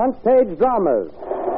Front Page Dramas.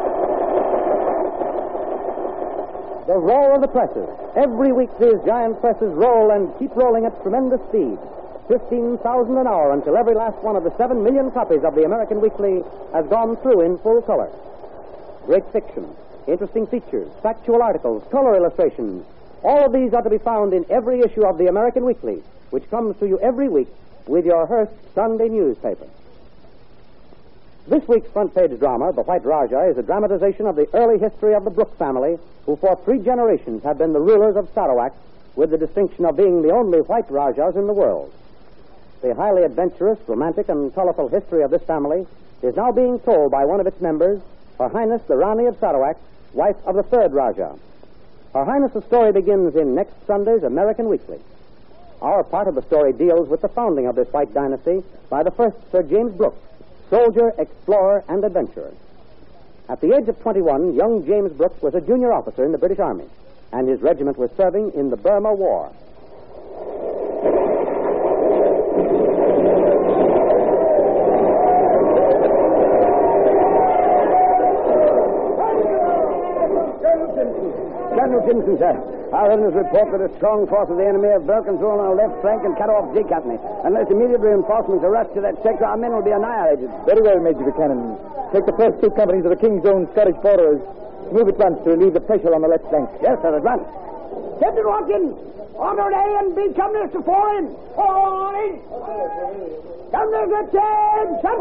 The roar of the presses. Every week these giant presses roll and keep rolling at tremendous speed. 15,000 an hour until every last one of the 7 million copies of the American Weekly has gone through in full color. Great fiction, interesting features, factual articles, color illustrations. All of these are to be found in every issue of the American Weekly, which comes to you every week with your Hearst Sunday newspaper. This week's front page drama, The White Rajah, is a dramatization of the early history of the Brooke family, who for 3 generations have been the rulers of Sarawak, with the distinction of being the only white Rajahs in the world. The highly adventurous, romantic, and colorful history of this family is now being told by one of its members, Her Highness the Rani of Sarawak, wife of the 3rd Rajah. Her Highness's story begins in next Sunday's American Weekly. Our part of the story deals with the founding of this white dynasty by the first Sir James Brooke, soldier, explorer, and adventurer. At the age of 21, young James Brooke was a junior officer in the British Army, and his regiment was serving in the Burma War. Colonel Simpson, sir. Our evidence report that a strong force of the enemy have broken through on our left flank and cut off G Company. Unless immediate reinforcements are rushed to that sector, our men will be annihilated. Very well, Major Buchanan. Take the first 2 companies of the King's Own Scottish Borderers. Move at once to relieve the pressure on the left flank. Yes, sir, at once. Captain Watkins, ordered A and B companies to fall in. Fall in. Companies attention.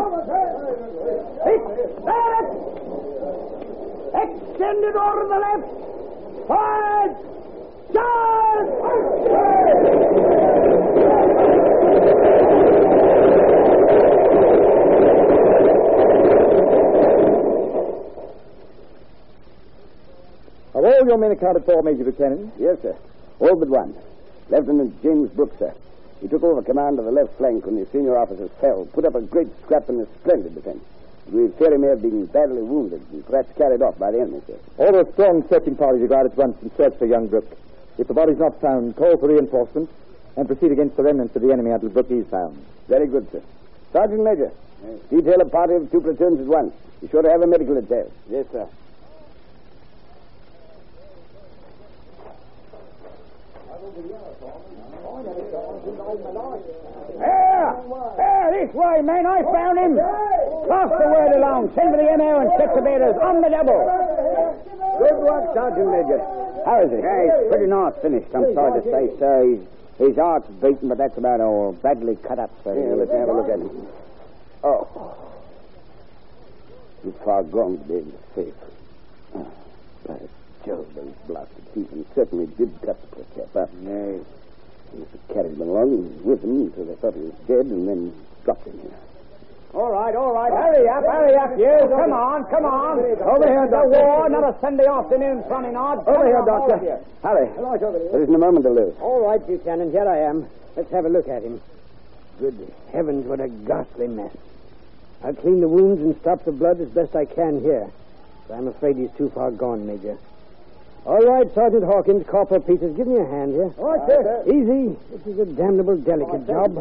Left. Extended order to the left. Forward! Charge! Are all your men accounted for, Major Buchanan? Yes, sir. All but one. Lieutenant James Brooke, sir. He took over command of the left flank when the senior officers fell, put up a great scrap in a splendid defense. We fear he may have been badly wounded and perhaps carried off by the enemy, sir. Order a strong searching party to go out at once and search for young Brooke. If the body's not found, call for reinforcements and proceed against the remnants of the enemy until Brooke is found. Very good, sir. Sergeant Major, detail a party of 2 platoons at once. Be sure to have a medical detail. Yes, sir. This way, man. I found him. Pass the word along. Send for the MO and check the beaters on the double. Good work, Sergeant Major. How is he? Yeah, he's pretty nigh finished, I'm sorry to say, sir. His heart's beating, but that's about all. Badly cut up, sir. Yeah, let's have a look at him. Oh. Too far gone to be able to save. Oh, by Jove, those blasted teeth certainly did cut the poor chap up. Yes. He must have carried him along with him until they thought he was dead and then dropped him here. All right. Hurry up, you. Come on. Over here, Doctor. The war, not a Sunday afternoon, promenade. Over here, Doctor. Hurry. There isn't a moment to lose. All right, Buchanan, here I am. Let's have a look at him. Good heavens, what a ghastly mess. I'll clean the wounds and stop the blood as best I can here. But I'm afraid he's too far gone, Major. All right, Sergeant Hawkins, Corporal Peters, give me a hand here. All right, sir. Easy. This is a damnable delicate job.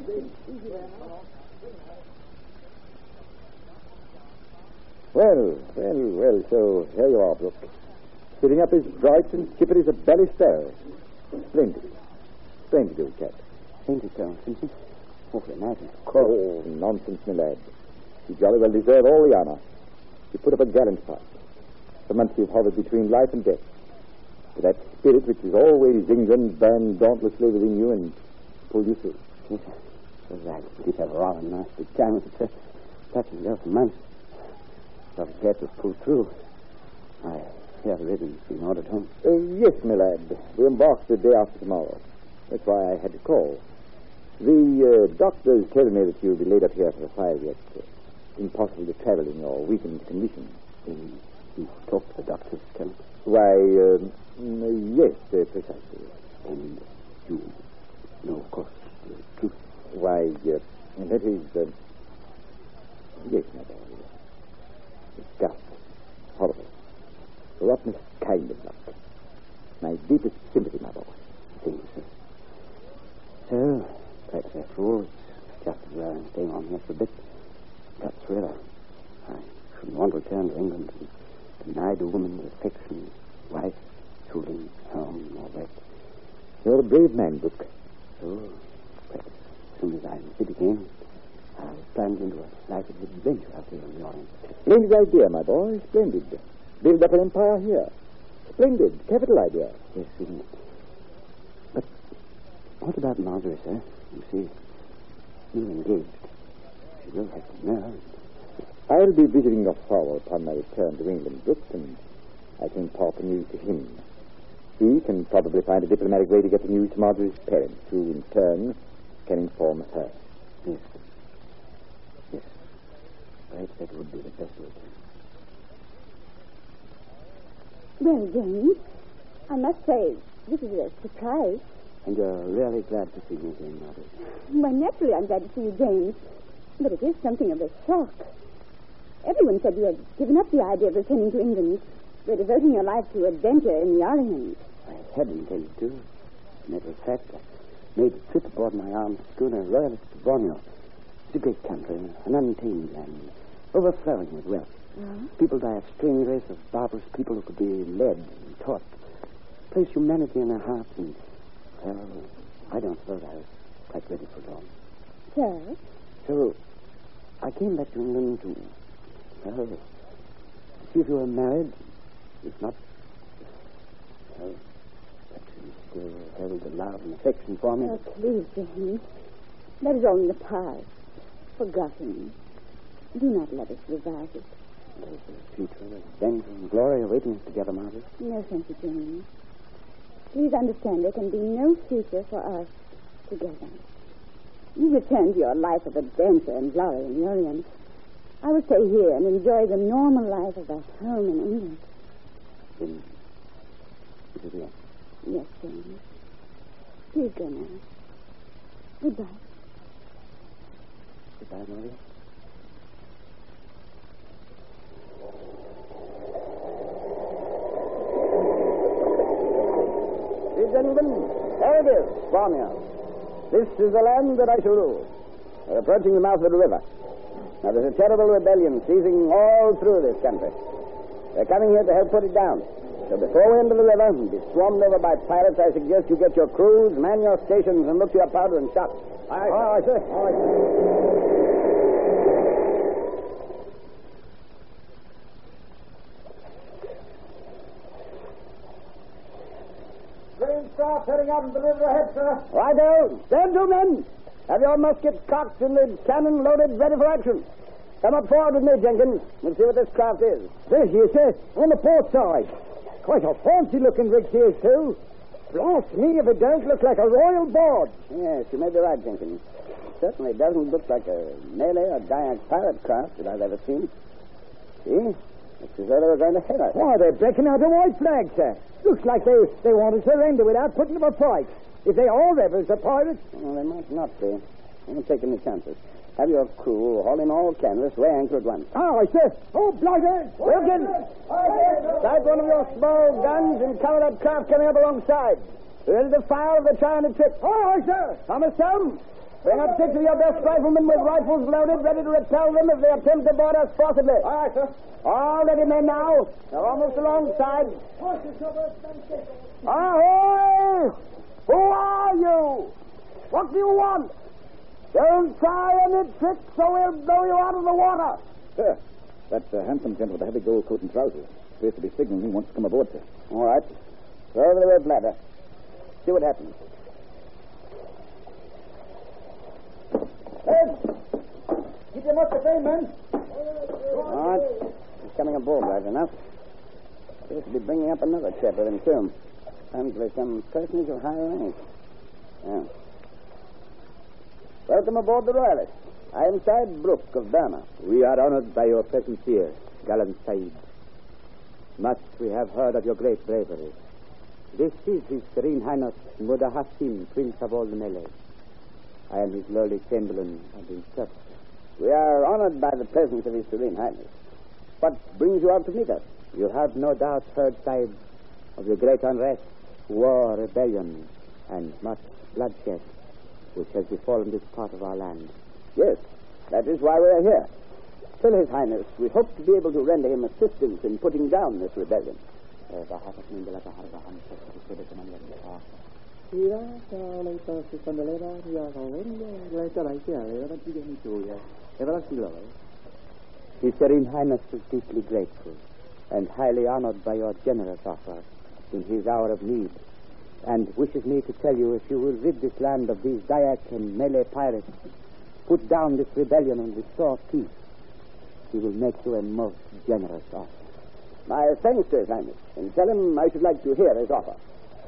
Well, so here you are, Brooke. Sitting up as bright and chipper as a belly sparrow. Splendid, old chap. Thank you, Colonel Simpson. Awfully nice and Oh, nonsense, my lad. You jolly well deserve all the honor. You put up a gallant fight. For months you've hovered between life and death. But that spirit which is always England burned dauntlessly within you and pulled you through. Yes, sir. Right. We did have a rather nasty time with it, sir. Touching go for months. Dr. Cat was pulled through. I hear the ribbon's been ordered home. Yes, my lad. We embark the day after tomorrow. That's why I had to call. The doctors tell me that you'll be laid up here for a 5 yet. Impossible to travel in your weakened condition. You talked to the doctors, Colonel? Why, yes, precisely. And you know, of course, the truth. Why, that is, yes, my boy. Disgusting. Horrible. The rottenest kind of luck. My deepest sympathy, my boy. Thank you, sir. So, perhaps after all, it's just as well I'm staying on here for a bit. That's really, I returned to England and denied a woman's affection, wife, children, home, all that. You're a brave man, Brooke. So, well, as soon as I'm fit again, I'll plunge into a life of adventure out there in the Orient. Splendid idea, my boy. Splendid. Build up an empire here. Splendid. Capital idea. Yes, isn't it? But what about Marjorie, sir? You see, you're engaged. She will have to know. I'll be visiting your father upon my return to England, Brooke, and I can impart the news to him. He can probably find a diplomatic way to get the news to Marjorie's parents, who, in turn, can inform her. Yes. Yes. Perhaps that would be the best way to. Well, James, I must say, this is a surprise. And you're really glad to see me again, Margaret. Well, naturally, I'm glad to see you, James. But it is something of a shock. Everyone said you had given up the idea of returning to England. You're devoting your life to adventure in the Orient. I had intended to. As a matter of fact, I made a trip aboard my armed schooner Royalist to Borneo. It's a great country, an untamed land, overflowing with wealth. Peopled by a strange race of barbarous people who could be led and taught. Place humanity in their hearts and, well, I don't suppose I was quite ready for it all. Sir? So, I came back to England to, well, see if you were married. If not, well, perhaps you still held a love and affection for me. Oh, please, James. That is all in the past. Forgotten. Do not let us revive it. There's a future of adventure and glory awaiting us together, Margaret. No, thank you, James. Please understand there can be no future for us together. You return to your life of adventure and glory in the Orient. I will stay here and enjoy the normal life of a home in England. Then, is it yes? Yes, James. Please go now. Goodbye. Goodbye, Margaret. Gentlemen, there it is, Borneo. This is the land that I shall rule. We're approaching the mouth of the river. Now, there's a terrible rebellion seizing all through this country. They're coming here to help put it down. So before we enter the river and be swarmed over by pirates, I suggest you get your crews, man your stations, and look to your powder and shot. Aye, sir. Aye, sir. Craft heading out into the river ahead, sir. Righto. Stand to, men. Have your muskets cocked and the cannon loaded, ready for action. Come up forward with me, Jenkins. We'll see what this craft is. There she is, sir. On the port side. Quite a fancy-looking rig she is, too. Blast me if it don't look like a royal barge. Yes, you may be right, Jenkins. Certainly doesn't look like a Malay or Dayak pirate craft that I've ever seen. See? Looks as though they were going to hit us. Why, they're breaking out a white flag, sir. Looks like they want to surrender without putting up a fight. If they are rebels, the pirates... Well, they might not be. I won't take any chances. Have your crew haul in all canvas, weigh anchor at once. Aye, sir. Oh, blighter! Wilkins! Sight one of your small guns and cover that craft coming up alongside. Ready to fire if they try any trick. Aye, sir. Thomas Stone, bring up 6 of your best riflemen with rifles loaded, ready to repel them if they attempt to board us forcibly. Aye, sir. All ready, men, now. They're almost alongside. Ahoy! Who are you? What do you want? Don't try any tricks or we'll blow you out of the water. Sir, that's a handsome gent with a heavy gold coat and trousers. Appears to be signaling he wants to come aboard, sir. All right. Throw over the rope ladder. See what happens. Hey! Keep your musket aim, men. All right. He's coming aboard right enough. Appears to be bringing up another chap with him, too. Apparently some personage of high rank. Yeah. Welcome aboard the Royalist. I am Said Brooke of Burma. We are honored by your presence here, gallant Said. Much we have heard of your great bravery. This is His Serene Highness Muda Hasim, Prince of all the Malays. I am his lowly chamberlain and interpreter. We are honored by the presence of His Serene Highness. What brings you out to meet us? You have no doubt heard, Said, of the great unrest, war, rebellion, and much bloodshed which has befallen this part of our land. Yes, that is why we are here. Tell His Highness, we hope to be able to render him assistance in putting down this rebellion. His Serene Highness is deeply grateful and highly honored by your generous offer in his hour of need, and wishes me to tell you, if you will rid this land of these Dayak and Malay pirates, put down this rebellion and restore peace, he will make you a most generous offer. My thanks to His Highness, and tell him I should like to hear his offer.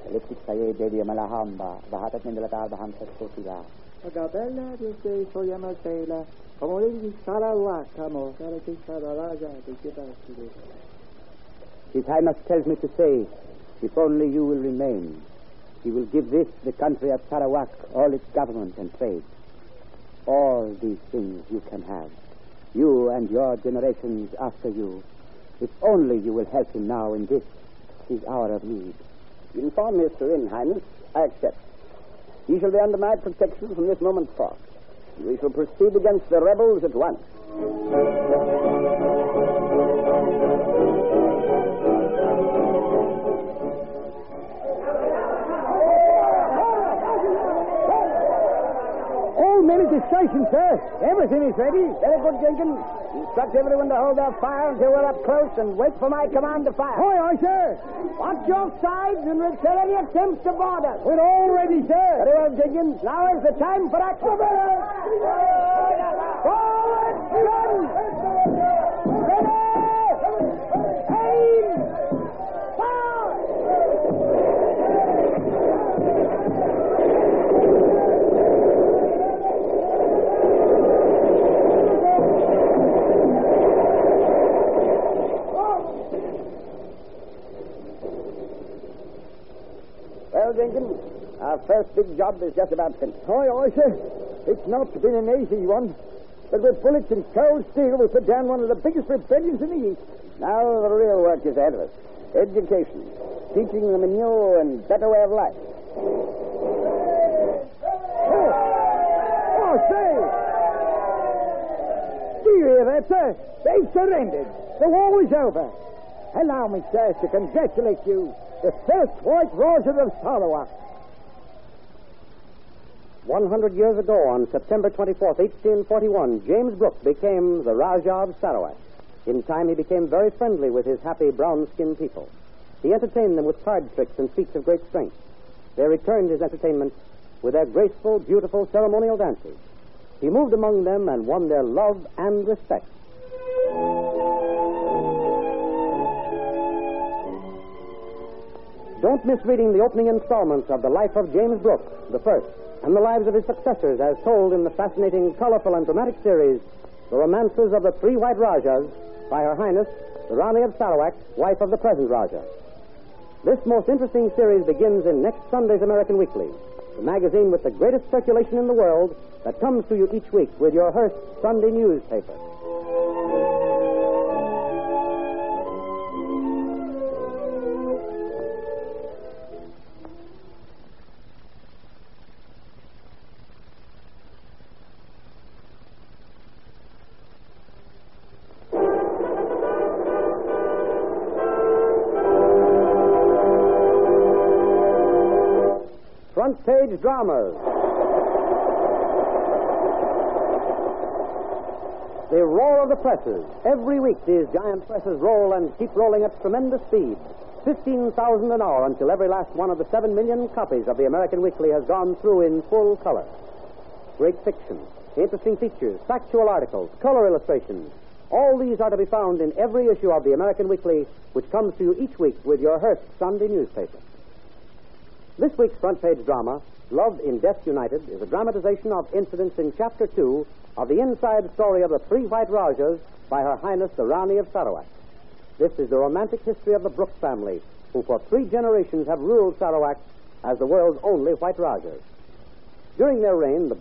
His Highness tells me to say, if only you will remain, he will give this, the country of Sarawak, all its government and trade. All these things you can have, you and your generations after you, if only you will help him now in this, his hour of need. Inform His Serene Highness, I accept. He shall be under my protection from this moment forth. We shall proceed against the rebels at once. All men at the station, sir. Everything is ready. Very good, Jenkins. Instruct everyone to hold their fire until we're up close and wait for my command to fire. Aye, aye, sir. Watch your sides and repel any attempts to board us. We're all ready, sir. Very well, Jenkins. Now is the time for action. Forward, run! Ready! Aim! Fire! Well, Jenkins, our first big job is just about finished. Aye, aye, sir. It's not been an easy one, but with bullets and cold steel, we put down one of the biggest rebellions in the East. Now the real work is ahead of us. Education. Teaching them a new and better way of life. Oh, say! Do you hear that, sir? They've surrendered. The war is over. Allow me, sir, to congratulate you, the first white Raja of Sarawak. 100 years ago, on September 24th, 1841, James Brooke became the Rajah of Sarawak. In time, he became very friendly with his happy brown-skinned people. He entertained them with card tricks and feats of great strength. They returned his entertainment with their graceful, beautiful ceremonial dances. He moved among them and won their love and respect. Don't miss reading the opening installments of The Life of James Brooke, the first, and the lives of his successors as told in the fascinating, colorful, and dramatic series, The Romances of the Three White Rajas, by Her Highness, the Rani of Sarawak, wife of the present Raja. This most interesting series begins in next Sunday's American Weekly, the magazine with the greatest circulation in the world that comes to you each week with your Hearst Sunday newspaper. Front Page Dramas. The roar of the presses. Every week these giant presses roll and keep rolling at tremendous speed. 15,000 an hour until every last one of the 7 million copies of the American Weekly has gone through in full color. Great fiction, interesting features, factual articles, color illustrations. All these are to be found in every issue of the American Weekly, which comes to you each week with your Hearst Sunday newspaper. This week's front page drama, Love in Death United, is a dramatization of incidents in Chapter 2 of the inside story of the Three White Rajas by Her Highness the Rani of Sarawak. This is the romantic history of the Brooke family, who for 3 generations have ruled Sarawak as the world's only White Rajas. During their reign, the